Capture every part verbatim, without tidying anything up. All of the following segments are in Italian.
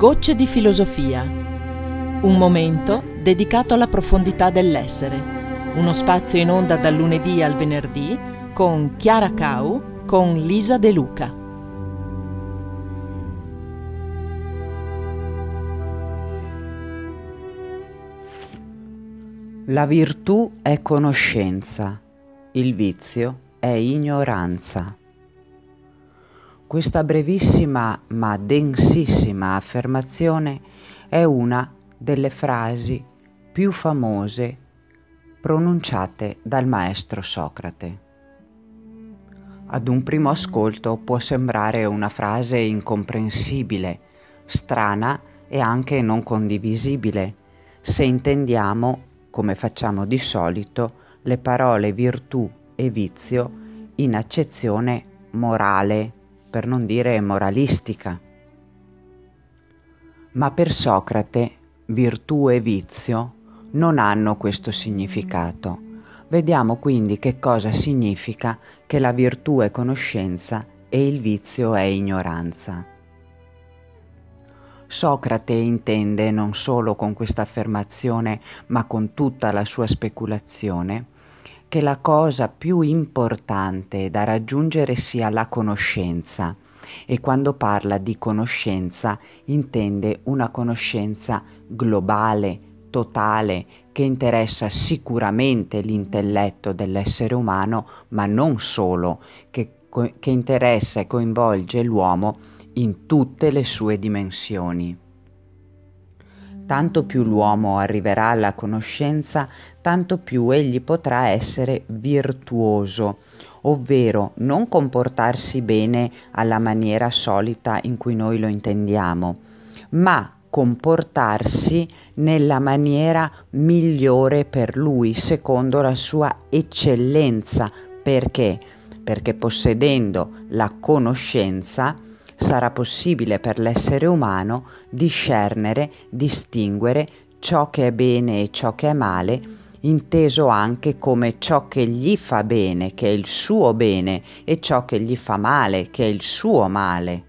Gocce di filosofia. Un momento dedicato alla profondità dell'essere. Uno spazio in onda dal lunedì al venerdì con Chiara Cau, con Lisa De Luca. La virtù è conoscenza, il vizio è ignoranza. Questa brevissima ma densissima affermazione è una delle frasi più famose pronunciate dal maestro Socrate. Ad un primo ascolto può sembrare una frase incomprensibile, strana e anche non condivisibile, se intendiamo, come facciamo di solito, le parole virtù e vizio in accezione morale, per non dire moralistica. Ma per Socrate virtù e vizio non hanno questo significato. Vediamo quindi che cosa significa che la virtù è conoscenza e il vizio è ignoranza. Socrate intende non solo con questa affermazione, ma con tutta la sua speculazione, che la cosa più importante da raggiungere sia la conoscenza, e quando parla di conoscenza intende una conoscenza globale, totale, che interessa sicuramente l'intelletto dell'essere umano, ma non solo, che, che interessa e coinvolge l'uomo in tutte le sue dimensioni. Tanto più l'uomo arriverà alla conoscenza, tanto più egli potrà essere virtuoso, ovvero non comportarsi bene alla maniera solita in cui noi lo intendiamo, ma comportarsi nella maniera migliore per lui, secondo la sua eccellenza. Perché? Perché possedendo la conoscenza sarà possibile per l'essere umano discernere, distinguere ciò che è bene e ciò che è male, inteso anche come ciò che gli fa bene, che è il suo bene, e ciò che gli fa male, che è il suo male.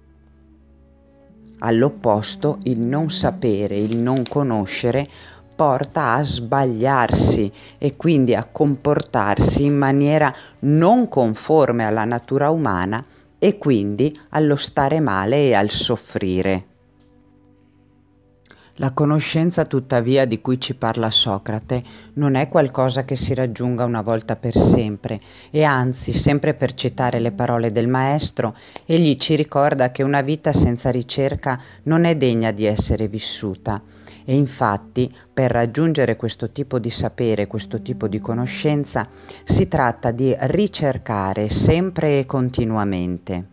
All'opposto, il non sapere, il non conoscere porta a sbagliarsi e quindi a comportarsi in maniera non conforme alla natura umana e quindi allo stare male e al soffrire. La conoscenza, tuttavia, di cui ci parla Socrate, non è qualcosa che si raggiunga una volta per sempre, e anzi, sempre per citare le parole del maestro, egli ci ricorda che una vita senza ricerca non è degna di essere vissuta. E infatti, per raggiungere questo tipo di sapere, questo tipo di conoscenza, si tratta di ricercare sempre e continuamente.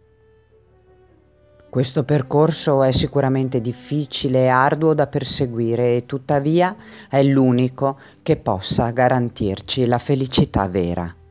Questo percorso è sicuramente difficile e arduo da perseguire, e tuttavia è l'unico che possa garantirci la felicità vera.